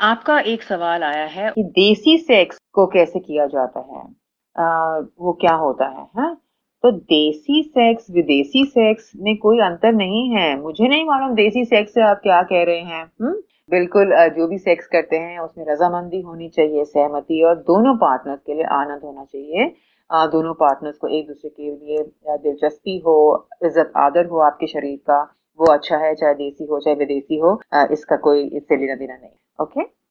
आपका एक सवाल आया है कि देसी सेक्स को कैसे किया जाता है। वो क्या होता है, हाँ? तो देसी सेक्स विदेशी सेक्स में कोई अंतर नहीं है। मुझे नहीं मालूम देसी सेक्स से आप क्या कह रहे हैं। बिल्कुल, जो भी सेक्स करते हैं उसमें रजामंदी होनी चाहिए, सहमति, और दोनों पार्टनर्स के लिए आनंद होना चाहिए। दोनों पार्टनर्स को एक दूसरे के लिए दिलचस्पी हो, इज्जत आदर हो आपके शरीर का। वो अच्छा है, चाहे देसी हो चाहे विदेशी हो, इसका कोई इससे लेना देना नहीं। ओके।